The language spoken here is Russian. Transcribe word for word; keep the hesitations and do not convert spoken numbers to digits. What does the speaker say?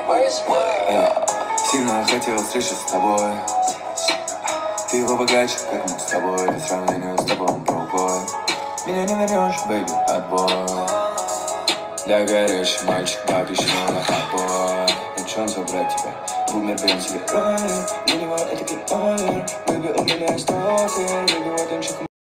Я сильно хотел встречи с тобой. Ты его богаче, как мы с тобой. По сравнению с тобой он другой. Меня не вернешь, бэйби, отбой. Я горячий мальчик, обещал на отбой. Хочу забрать тебя, умер бен тебе. Для него это клипайер. Бэйби, у меня есть токер. Бэйби, вот он чеком.